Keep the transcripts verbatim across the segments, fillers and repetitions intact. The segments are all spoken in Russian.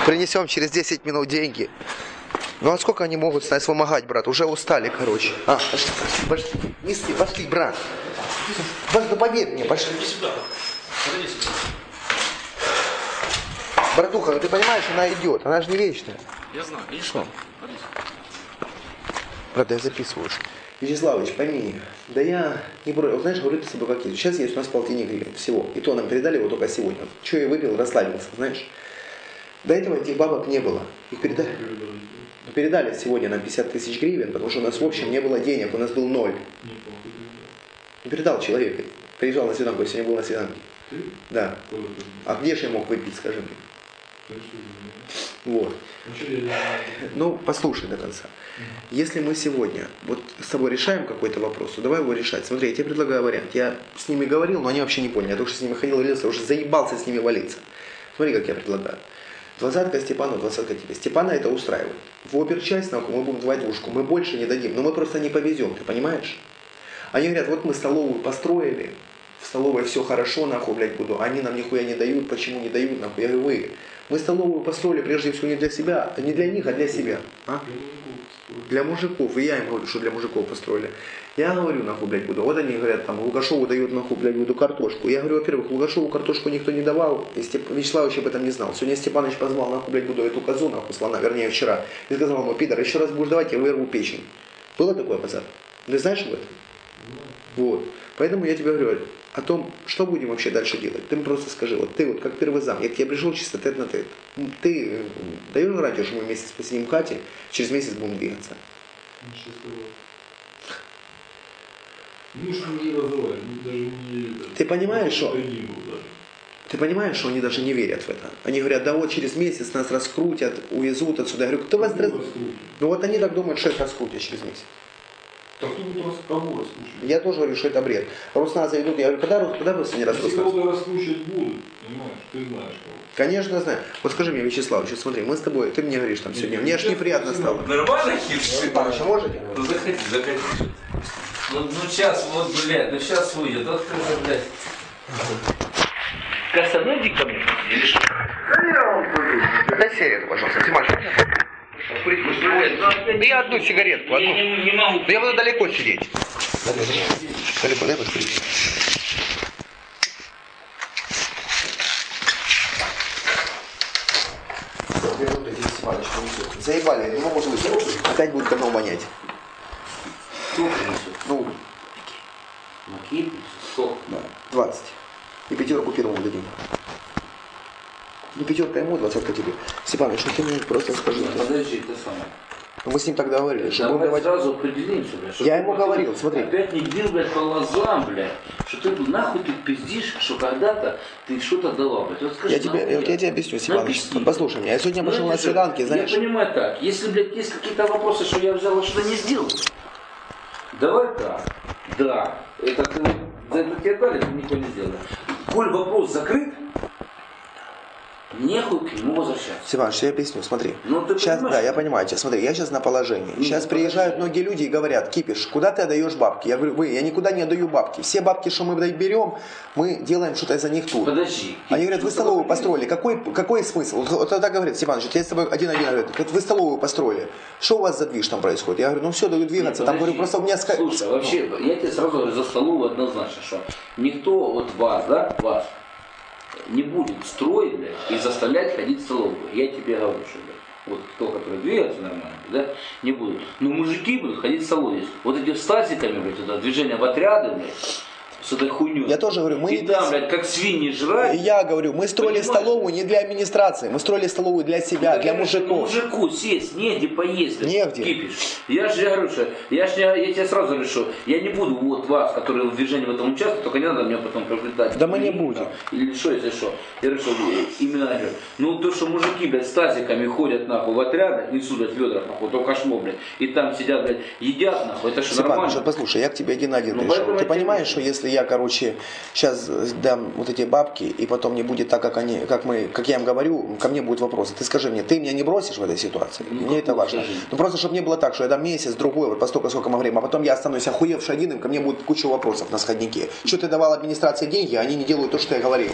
Принесем через десять минут деньги. Ну а сколько они могут с нас вымогать, брат? Уже устали, короче. А, пошли, пошли, пошли. Неси, пошли, брат. Ну поверь мне, пошли. Иди сюда. Подойди сюда. Братуха, ну ты понимаешь, она идет, она же не вечная. Я знаю, иди сюда. Брат, я записываю. Вячеславович, пойми, да я не против. Вот знаешь, говорю ты с собой как есть. Сейчас есть у нас полтинник гривен всего. И то нам передали его только сегодня. Че я выпил, расслабился, знаешь. До этого этих бабок не было. Их передали. Передали сегодня нам пятьдесят тысяч гривен, потому что у нас в общем не было денег, у нас был ноль. Не передал человек. Приезжал на свиданку, я сегодня был на свиданке. Да. А где же я мог выпить, скажи мне? Вот. Ну, послушай до конца. Если мы сегодня вот с тобой решаем какой-то вопрос, то давай его решать. Смотри, я тебе предлагаю вариант. Я с ними говорил, но они вообще не поняли. Я только что с ними ходил, валился, уже заебался с ними валиться. Смотри, как я предлагаю. Двадцатка Степану, двадцатка тебе. Степана это устраивает. В оперчасть, нахуй, мы будем давать двушку. Мы больше не дадим. Но мы просто не повезем, ты понимаешь? Они говорят, вот мы столовую построили, в столовой все хорошо, нахуй, блядь, буду. Они нам нихуя не дают, почему не дают, нахуй? Я говорю, вы, мы столовую построили прежде всего не для себя, не для них, а для себя. А? Для мужиков. И я им говорю, что для мужиков построили. Я говорю, нахуй, блядь, буду. Вот они говорят, там, Лукашову дают, нахуй, блядь, буду картошку. Я говорю, во-первых, Лукашову картошку никто не давал, и Степ... Вячеславович об этом не знал. Сегодня Степанович позвал, нахуй, блядь, буду эту козу, нахуй, слона, вернее, вчера. И сказал ему, пидор, еще раз будешь давать, я вырву печень. Было такое, базар? Ты знаешь об этом? Вот. Поэтому я тебе говорю о том, что будем вообще дальше делать. Ты мне просто скажи, вот ты вот как первый зам, я к тебе пришел чисто тет на тет. Ты даешь гарантию, что мы вместе посидим в хате, через месяц будем двигаться? Ну, что не разговаривать, даже не... Ты понимаешь, что... Ты понимаешь, что они даже не верят в это? Они говорят, да вот через месяц нас раскрутят, увезут отсюда. Я говорю, кто вас... Раз... Ну вот они так думают, что их раскрутят через месяц. Так тут раз, кого раскручивать? Я тоже говорю, что это бред. Росназ заведут, я говорю, когда, когда вы не раз Если кого-то раскручивать будут, понимаешь, ты знаешь кого. Конечно, знаю. Вот скажи мне, Вячеслав, сейчас смотри, мы с тобой, ты мне говоришь там сегодня, мне аж неприятно стало. Нормально, Хит? Степанович, можете? Ну заходи, заходи. Ну, ну сейчас, вот, блядь, ну сейчас выйдет, вот ты, блядь. Кажется, найди ко мне. Или что? Дай сигарету, пожалуйста. Тимаш, да я одну сигаретку, одну. Я не, не могу. Да я буду далеко сидеть. Далеко, дай подкурить. Заебали, не могут выйти. Опять будет говно вонять. Кто принесет? Ну, Макит? Сто? да, двадцать. И пятерку первому дадим. Ну, пятерка ему, двадцатка тебе. Степанович, ну ты мне просто скажи. Подожди, ты сам. Мы с ним так договорились, что Давай будем давать... сразу определимся, блядь. Я ему говорил, смотри. Опять не бил, блядь, по глазам, блядь. Что ты нахуй ты пиздишь, что когда-то ты что-то дала, блядь. Вот скажи, Я тебе, я, я тебе объясню, Степанович. Вот послушай меня. Я сегодня пошел на свиданки, знаешь. Я понимаю так. Если, блядь, есть какие-то вопросы, что я взял, что-то не сделал. Давай так. Да. Это ты, за это тебе дали, ты никто не сделал. Коль вопрос закрыт, нехуй к нему возвращаться. Степанович, я объясню, смотри. Ну, ты сейчас, понимаешь? да, я понимаю тебя. Смотри, я сейчас на положении. Ну, сейчас приезжают многие люди и говорят, Кипиш, куда ты отдаешь бабки? Я говорю, вы, я никуда не отдаю бабки. Все бабки, что мы берем, мы делаем что-то за них тут. Подожди. Они говорят, вы столовую построили. Какой, какой смысл? Вот, вот тогда говорят, Степанович, я с тобой один-один говорю, вот вы столовую построили. Что у вас за движ там происходит? Я говорю, ну все, даю двигаться. Нет, там говорю, просто у меня... Слушай, вообще, я тебе сразу говорю, за столовую однозначно, что никто от вас, да, вас, не будет строить, блядь, и заставлять ходить в столовую. Я тебе говорю, что, блядь, вот кто, который двигается нормально, да, не будут. Но мужики будут ходить в столовую. Вот эти с тазиками, блядь, это движение в отряды, блядь, с этой хуйней. Я тоже говорю, мы... И там, блядь, как свиньи жрать. И я говорю, мы строили Понимаешь? столовую не для администрации, мы строили столовую для себя, Ну, для конечно, мужиков. Мужику сесть, негде поесть. Негде. Кипиш. Я же говорю, что я, ж, я, я тебе сразу говорю, что я не буду вот вас, которые в движении в этом участвуют, только не надо меня потом приобретать. Да мы не будем. Или что, если что. Я говорю, что именно я говорю, ну то, что мужики, блядь, с тазиками ходят нахуй в отрядах, несут, блядь, в ведрах, нахуй, то кошмо, блядь, и там сидят, блядь, едят, нахуй, это что, Степан, нормально? что, послушай, я к тебе один на один Ну, пришел. поэтому Ты я понимаешь, тебе- что если я, короче, сейчас дам вот эти бабки, и потом не будет так, как они, как мы, как я им говорю, ко мне будут вопросы. Ты скажи мне, ты меня не бросишь в этой ситуации? Ну, мне это важно. скажи. Ну просто, чтобы не было так, что я дам месяц, другой, вот по столько, сколько мы времени, а потом я останусь охуевший один, и ко мне будет куча вопросов на сходнике. Что ты давал администрации деньги, а они не делают то, что я говорил.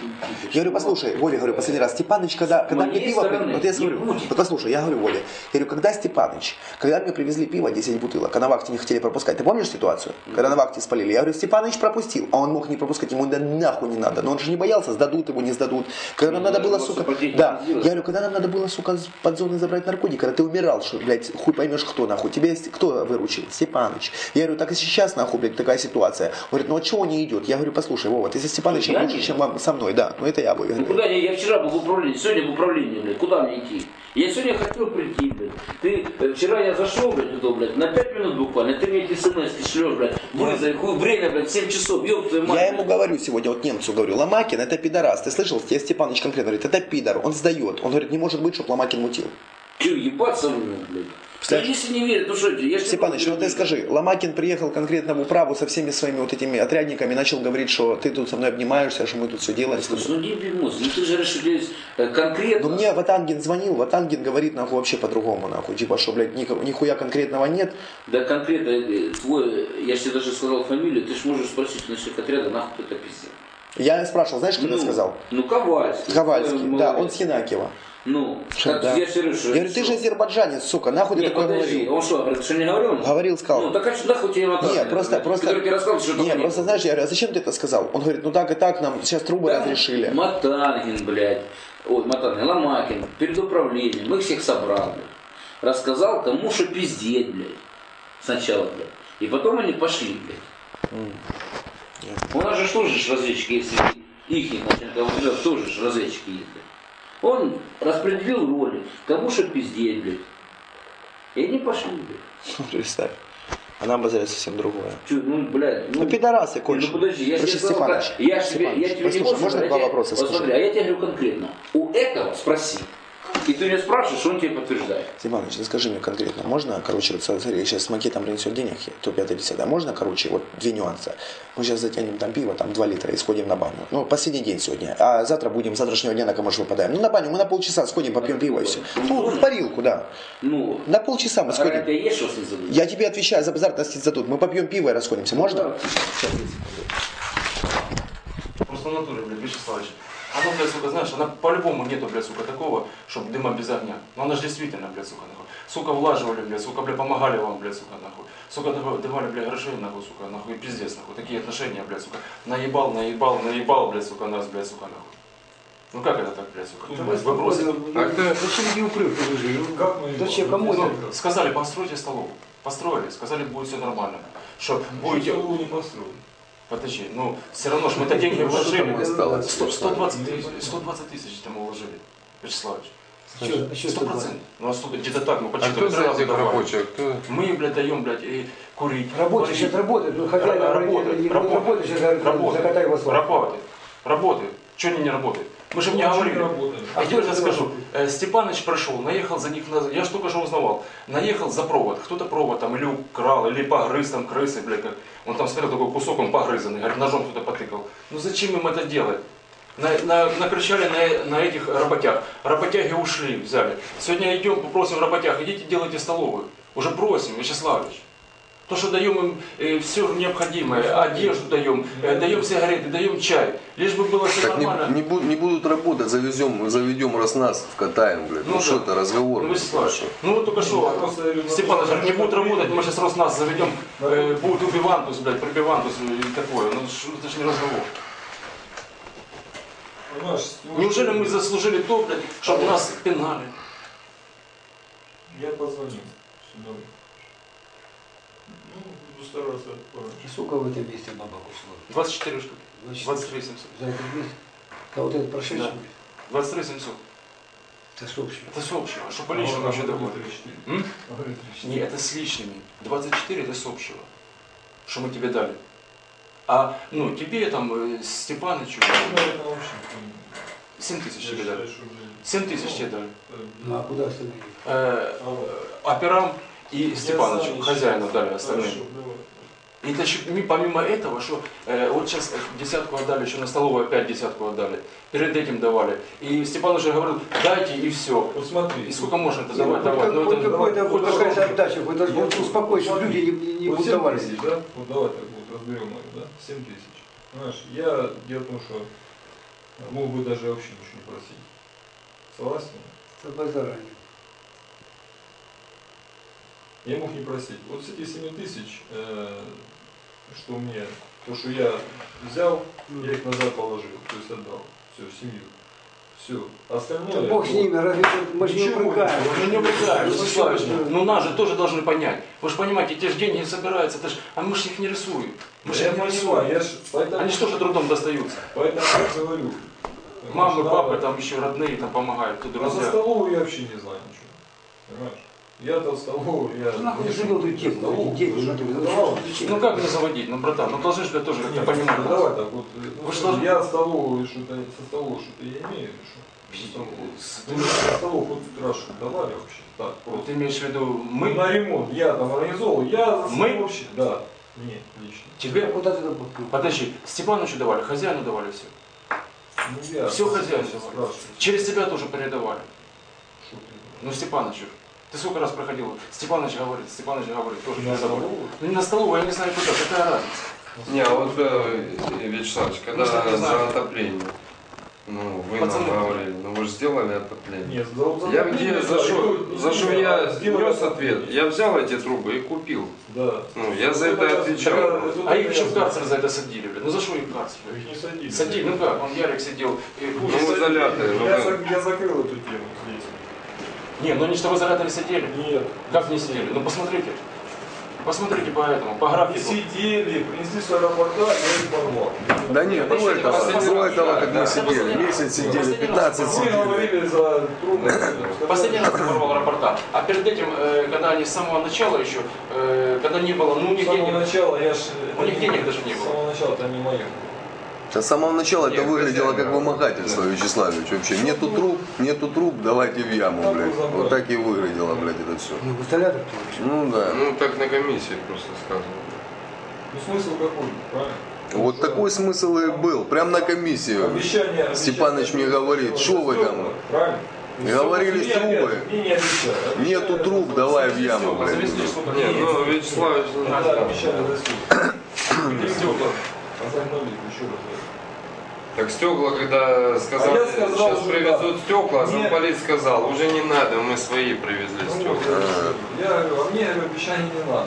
Я говорю, послушай, Вове, говорю, последний раз, Степаныч, когда, когда мне пиво привезли, вот я говорю, вот послушай, я говорю, Вове, я говорю, когда Степаныч, когда мне привезли пиво, десять бутылок, а на вахте не хотели пропускать, ты помнишь ситуацию? Когда на вахте спалили, я говорю, Степаныч пропустил, а он мог не пропускать, ему да нахуй не надо, но он же не боялся, сдадут его, не сдадут. Когда нам надо было, сука, да, я говорю, когда нам надо было, сука, под зоны забрать наркотики, когда ты умирал, что, блядь, хуй поймешь кто, нахуй, тебе кто выручил? Степаныч. Я говорю, так и сейчас, нахуй, блядь, такая ситуация. Он говорит, ну а чего не идет? Я говорю, послушай, Вова, ты со Степанычем лучше, чем вам, со мной, да, ну это я бы. Ну куда я, я вчера был в управлении, сегодня в управлении, блядь, куда мне идти? Я сегодня хотел прийти, блядь. Ты, э, вчера я зашел, блядь, туда, блядь, на пять минут буквально, ты мне эти смс-ки шлешь, блядь, вызови, хуй, время, блядь, семь часов, ёб твою мать. Я ему говорю сегодня, вот немцу говорю, Ломакин это пидорас, ты слышал? Тебе Степаныч конкретно говорит, это пидор, он сдает. Он говорит, не может быть, чтобы Ломакин мутил. Че, ебаться мне, блядь? Я если не верю, то что это? Я Степаныч, ну ты скажи, Ломакин приехал конкретно в управу со всеми своими вот этими отрядниками, начал говорить, что ты тут со мной обнимаешься, что мы тут все делаем. Слушай, ну не бимос, ну ты же говоришь, что здесь конкретно. Ну мне Ватангин звонил, Ватангин говорит нахуй вообще по-другому, нахуй, типа, что, блядь, ни, нихуя конкретного нет. Да конкретно твой, я же тебе даже сказал фамилию, ты же можешь спросить начальника отряда, нахуй ты это пиздец. Я спрашивал, знаешь, кто ну, это сказал? Ну Ковальский. Ковальский, да, он с Янакиева. Ну, что, как, да. я, говорю, что, я говорю, ты что? же азербайджанец, сука, нахуй Нет, ты такое подожди, говорил? он что, говорит, что не говорил? Говорил, сказал. Ну, так а что нахуй тебе мотор? Нет, просто, просто, который тебе рассказал, что нет, просто, знаешь, я говорю, а зачем ты это сказал? Он говорит, ну так и так, нам сейчас трубы да, разрешили. Матангин, блядь, ой, Матангин, Ломакин, перед управлением, мы их всех собрал, блядь. Рассказал, кому что пиздеть, блядь, сначала, блядь. И потом они пошли, блядь. Mm. У нас же тоже ж разведчики, если их начальник тоже ж разведчики есть, блядь. Он распределил роли, кому что пиздеть, блядь. И они пошли, блядь. Представь. А нам базарит совсем другое. Чё, ну, блядь, ну... Ну, пидорасы конченые. Ну, подожди, я тебе сказал, как... Я, тебе, я тебе не могу можно сказать, два я, вопроса вот скажу? смотри, а я тебе говорю конкретно. У этого спроси. И ты меня спрашиваешь, он тебе подтверждает. Степанович, ты скажи мне конкретно, можно, короче, вот смотри, сейчас с макетом принесет денег, то пятое десятое, можно, короче, вот две нюанса. Мы сейчас затянем там пиво, там два литра и сходим на баню. Ну, последний день сегодня. А завтра будем, с завтрашнего дня на Камыш выпадаем. Ну, на баню мы на полчаса сходим, попьем пиво и все. Ну, в парилку, да. Ну, на полчаса мы а сходим. ты есть, что с ним задумал? Я тебе отвечаю, завтра зададут. Мы попьем пиво и расходимся. Можно? Просто в натуре, блядь, Вячеславович. Оно, блядь, сука, знаешь, она по-любому нету, блядь, сука, такого, чтобы дыма без огня. Но она же действительно, блядь, сука, нахуй. Сука, влаживали, блядь, сука, блядь, помогали вам, блядь, сука, нахуй. Сука, давали, блядь, грошей, нахуй, сука, нахуй, пиздец, нахуй. Такие отношения, блядь, сука. Наебал, наебал, наебал, блядь, сука, нас, блядь, сука, нахуй. Ну как это так, блядь, сука? Вы бросили. А ты зачем не укрыл? Как мы? Зачем, кому это? Сказали, постройте столовую. Построили, сказали, будет все нормально. Что, будете... не построили. Подожди, ну все равно же мы это деньги вложили. осталось? сто двадцать тысяч, сто двадцать тысяч там уложили, Вячеславович. Сто процентов. Ну а сто, где-то так, ну А почему? кто за этих рабочих? Кто? Мы, блядь, даем, блядь, и курить. Работает, сейчас работает. Хозяин работает, работает, сейчас работает, закатай его слова. работает, работает. Что они не работают? Мы же мне говорили. Я тебе расскажу. Степаныч прошел, наехал за них, на... я же только что узнавал, наехал за провод. Кто-то провод там или украл, или погрыз там крысы, блядь. Как... Он там смотрел такой кусок, он погрызанный, говорит, ножом кто-то потыкал. Ну зачем им это делать? На, на, накричали на, на этих работяг. Работяги ушли, взяли. Сегодня идем, попросим работяг, идите делайте столовую. Уже просим, Вячеславович. То, что даем им э, все необходимое, одежду даем, э, даем сигареты, даем чай. Лишь бы было все Так нормально. не, не, бу- не будут работать, завезем, заведем раз нас вкатаем, блядь. Ну, Ну, что да. это разговор? Ну, блядь, Вячеславович, спрашиваю. ну вот только что, Степан, говорит, не будут работать, мы сейчас раз нас заведем, э, будет убивантус, блядь, прибивантус и такое. Ну это же не разговор. Неужели мы заслужили то, блядь, чтобы нас пинали? Я позвоню сюда. Ну, буду стараться пораньше. И сколько в этом месте бабок ушло? двадцать четыре штуки. двадцать три семьсот. За этот месяц? А вот этот прошедший Да. месяц? двадцать три семьсот. Это с общего. Это с общего. Что по личному вообще такое? М? Не, Нет. это с личными. двадцать четыре это с общего. Что мы тебе дали. А, ну, тебе там, э, Степанычу, семь тысяч тебе дали. семь тысяч тебе дали. Ну а куда остальные? Э, операм и Степанычу, хозяину дали остальные. И это еще, помимо этого, что э, вот сейчас десятку отдали, еще на столовую опять десятку отдали, перед этим давали. И Степан уже говорил, дайте и все. Вот смотри. И сколько можно это Ну, давать? хоть давать? как- Ну, хоть это- какой-то- хоть хоть какая-то что-то. отдача, хоть даже Вот, успокойся, чтобы смотри, люди не, не вот семь бунтовались. тысяч, да? Вот давай так вот разберем их, да? семь тысяч. Знаешь, я дело в том, что мог бы даже вообще ничего не просить. Согласен? Это базарами. Я мог не просить. Вот с этих семи тысяч, э, что мне, то, что я взял, я их назад положил, то есть отдал. Все, в семью. Все. Остальное... Да бог с ними, разве мы же не Ничего не упрекаем. Ну не упрекаем, Ну, Вячеславович, что вы- ну нас же тоже должны понять. Вы же понимаете, те же деньги не собираются, это ж, а мы же их не рисуем. Мы же Я их не понимаю, рисуем. я ж, поэтому, Они что же трудом достаются? поэтому я говорю. Мамы, Надо- папы, там еще родные там помогают, тут А за друзья. столовую я вообще не знаю ничего. Понимаешь? Я-то в столовую, я... Нахуй не ты завел эту тему, столовую, эти деньги, уже нахуй, давал. Ну как мне заводить? Ну братан, ну должны же тоже как-то Нет, понимать. ну, нас. давай так вот. Ну, Вы смотри, что- я столовую что-то, со столовой что-то я имею, или что? Со столовой. Ну, со столовой хоть раз что давали вообще. Так, Вот просто. ты имеешь в виду Мы мы? на ремонт, я там организовал, я за Мы? стол вообще, да. Не, лично. Тебе? Куда ты там? Подожди, Степановичу давали, хозяину давали все. Ну, я Все хозяину сейчас давали. спрашиваю, Через тебя тоже передавали. что ты. Ну Степановичу. Ты сколько раз проходил? Степанович говорит, Степанович говорит, тоже На передавали. столовую? Ну не на столовую, я не знаю куда, какая разница. Не, а вот, э, Вячеславович, когда Ну, что ты знаешь? за отопление, ну, вы Пацаны. нам говорили, ну вы же сделали отопление. Нет, за, за Я отопление, где, да, за что, никто- за что никто- я а, сделали внес отопление. ответ? Я взял эти трубы и купил. Да. Ну, я за Это это я- отвечал. я- А их еще в карцер за это садили, блин. Ну за что их в карцер? Их не садили. Садили, ну как, он Ярик сидел. и Ну, ужас. в изоляторе, ну я, как? за- я закрыл эту тему здесь. Не, ну они что в изоляторе сидели? Нет. Как не сидели? Ну посмотрите. Посмотрите по этому, по И графику. сидели, принесли с аэропорта, я их порвал. Да нет, до Последний этого, раз, до последний раз, этого, как да, мы да, сидели, последний раз. месяц сидели, Последний раз. пятнадцать Вы сидели. говорили за трубы. Последний раз ты порвал рапорта. А перед этим, э, когда они с самого начала еще, э, когда не было, ну у С них самого денег. начала я ж... У них денег даже не С было. самого начала это не мое. С самого начала это Нет, выглядело хозяин, как вымогательство, да. Вячеславович. Вообще, нету труб, нету труб, давайте в яму, блядь. Вот так и выглядело, блядь, это все. Ну, в изолятор ты вообще. Ну да. Ну, так на комиссии просто сказано. Ну смысл какой, правильно? Вот такой смысл и был. Прям на комиссию. Обещание... Степаныч мне говорит, что вы там? Правильно? Говорили, Мне трубы. опять- Мне не обещали. Нету труб, давай в яму, блядь. Завезли сколько Нет, ну, Вячеславович, ну, Да, да. обещали за стекла. Стекла. Возобновить еще раз. Так стекла, когда сказали, А я сказал сейчас уже, привезут да. стекла, а Нет. замполит сказал, уже не надо, мы свои привезли Ну, стекла. я говорю, а мне говорю, обещаний не надо.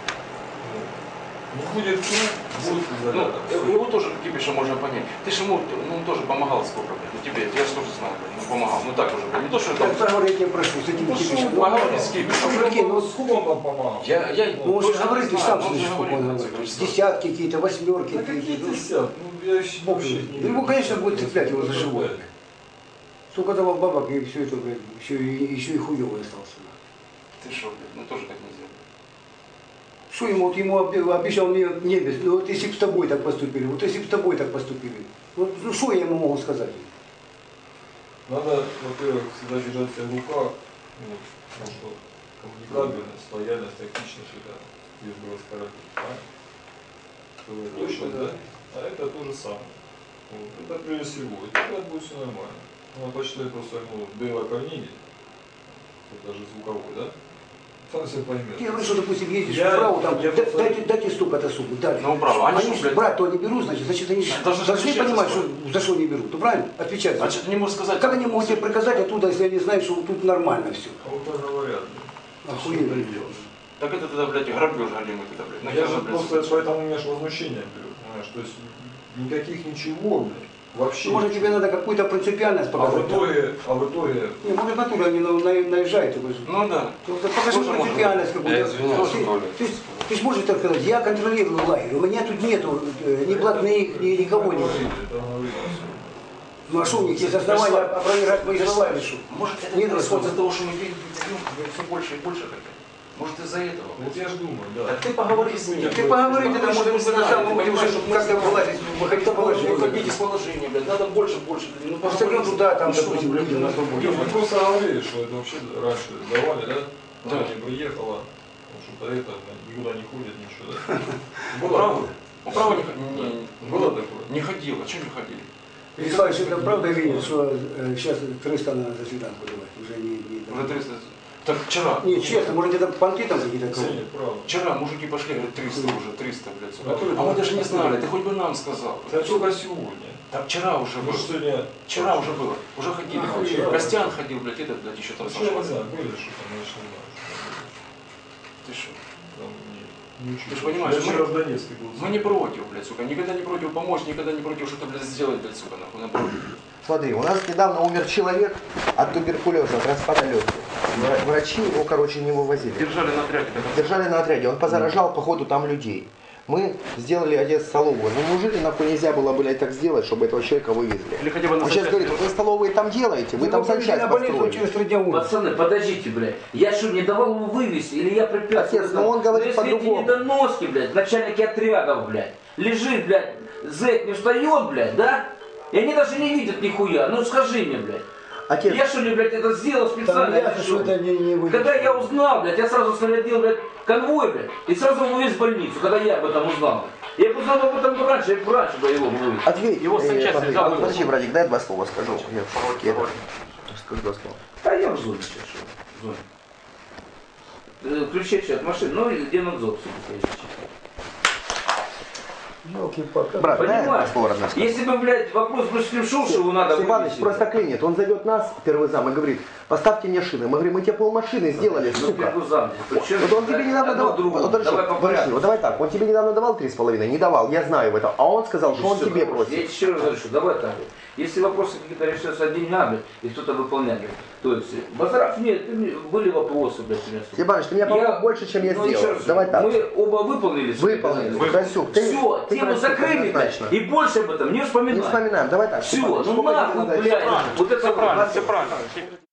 Не будет труб, будет Ну, изолятор. э, его тоже Кипиша можно понять. Ты же ему ну, тоже помогал сколько, блядь. Ну тебе, я же тоже знал, блядь, ну помогал. Ну так уже, блядь. Не то, что там. Так поговори, я тебя прошу, с этим Ну, кипишем. что, Ну, поговори с Кипишем. ну, прикинь, ну, Сколько он там помогал? Я, я Ну, он же точно говорит, не ты знаю, сам но он слышишь, же сколько говорит, он Вячеслав. говорит. Десятки какие-то, восьмерки. Да какие-то. какие Ну, десятки? Ну, я вообще Бог вообще его. не Ну, ему, конечно, будет цеплять его за живое. Сколько давал бабок, и все это, блядь, еще, и- еще и хуёвый остался. Ты что, блядь, ну тоже так нельзя. Что ему, вот ему обе- обещал мне небес, ну вот если бы с тобой так поступили, вот если бы с тобой так поступили, вот ну что я ему могу сказать? Надо, во-первых, всегда держать себя в руках, вот, потому что коммуникабельность, лояльность, тактичность, это есть было скоротить, правильно? Что вы точно, да? А это то же самое. Вот. Это прежде всего, и тогда будет все нормально. Надо почитать просто ему Дейла Карниги, это даже звуковой, да? Сам все поймет. Я говорю, что, допустим, ездишь Я- вправо, там, я да- просто- дайте, дайте столько-то сумму, дайте. Ну, право, они Они что, блядь? брать то не берут, значит, значит, они Они должны должны отвечать понимать, за что, за что не берут. Ну, правильно? Отвечать. А что ты не можешь сказать? Как они могут тебе приказать оттуда, если они знают, что тут нормально все? А вот так говорят. Охуенно. Так это тогда, блядь, грабеж голимый тогда, блядь. Я Нахер же же, блядь, просто поэтому у меня же возмущение берет, понимаешь, то есть никаких ничего, блядь, вообще. Ну, может, тебе надо какую-то принципиальность А в показать? итоге, а в итоге, Не, может, натуре они на- на- наезжают. ты говоришь. Ну да. Ну, так покажи Тоже можно. принципиальность какую-то. Я извиняюсь, Ты- Толя. ты, ты ж можешь так сказать, я контролирую лагерь, у меня тут нету э, ни блатных, ни никого нет. говорили, это говорили. Ну а что у них есть основания опровергать мои слова или что? Может, это Нет, происходит Господи. из-за того, что мы деньги даем все больше и больше хотят. Может, из-за этого. Вот я ж думаю, да. Так ты поговори с ним. Ты поговори, Ты тогда, может, поговори, мы чтобы на знали, самом ты деле понимаешь, уже чтобы мы как-то знали. вылазить, выходить из положения. Выходить из положения, блядь, надо больше, больше. Ну, Пойдем туда, там, ну, что допустим, вы, блядь, люди на свободе. Мы просто говорили, что это вообще раньше давали, да? Да. Она не приехала. Потому что до этого никуда не ходит, ничего. Да. Управа? Управа не ходила. Было такое? Не ходила. Чего не ходили? Вячеславович, это правда видит, что э, сейчас триста надо за свиданку давать? Уже не... не Уже триста. Так вчера. Не, честно, может где-то понты там какие-то круглые? Нет, правда. Вчера мужики пошли, говорят, триста уже, триста, блядь. сука. Который А мы там? даже не знали, ты хоть бы нам сказал. Да только сегодня. Так вчера уже Ну было. что сегодня? Вчера уже было. Уже ходили. А, вчера. Костян ходил, блядь, этот, блядь, еще там Вообще я не Саша. знаю, были что там, я не знаю. Ты что? Там не, не Ты ж понимаешь, я мы- вчера в Донецке был. Мы не против, блядь, сука. Никогда не против помочь, никогда не против что-то, блядь, сделать, блядь, сука, нахуй. Наоборот. Смотри, у нас недавно умер человек от туберкулеза, от распада легких. Вра- Врачи его, короче, не вывозили. Держали на отряде. Держали на отряде, он позаражал, походу, там людей. Мы сделали Одессу столовую. Ну неужели нахуй нельзя было, блядь, так сделать, чтобы этого человека вывезли? Или хотя бы на Он сейчас санчасть. говорит, вы столовые там делаете, вы там санчасть на больницу построили. через три дня умер. Пацаны, подождите, блядь. Я что, не давал ему вывести? Или я препятствовал? Отец, ну он говорит если эти по-другому. недоноски, блядь, начальники отрядов, блядь, лежит, блядь, зэк не встает, блядь, да? И они даже не видят нихуя. Ну скажи мне, блядь. Отец, Я что ли, блядь, это сделал Там специально? ясно, или что что? это не, не вы. Когда я узнал, блядь, я сразу снарядил, блядь, конвой, блядь, и сразу вывез в больницу, когда я об этом узнал. Я бы узнал об этом раньше, я бы раньше бы его вывез. ответь. Его э, санчасть подожди, взял, подожди, его. братик, дай два слова скажу. Я в шоке, это. Давай. Скажу два слова. А я в зоне сейчас, что? В зоне. Э, Ключи от машины, ну и где надзор, сука, стоит сейчас. Ёлки-палки. Брат, дай два Понимаешь? слова родных сказать. Если бы, блядь, вопрос бы шел, что его надо Степаныч вывести. просто клинит, он зовет нас, первый зам, и говорит, поставьте мне шины. Мы говорим, мы тебе полмашины сделали, Ну, сука. первый зам. Причем, Вот он тебе блядь, недавно одно давал, другому. вот, подожди, Давай по подожди, порядку. вот давай так, он тебе недавно давал три с половиной, не давал, я знаю в этом, а он сказал, что он Всё, тебе хорошо. Я просит. еще раз говорю, что давай так. вот. Если вопросы какие-то решаются деньгами, и кто-то выполняет, то есть, базаров нет, ты мне- были вопросы, блядь, у меня. Степаныч, ты меня помог больше, чем я ну, еще сделал. раз, Давай так. Мы оба выполнили. свои Выполнили. обязательства. Красюк, ты- Все, ты тему красюк, закрыли, блядь, однозначно. и больше об этом не Не вспоминаем. вспоминаем, давай так. Все, Степаныч, ну сколько тебе нахуй, надо? блядь, вот это Все вот. правильно, все правильно.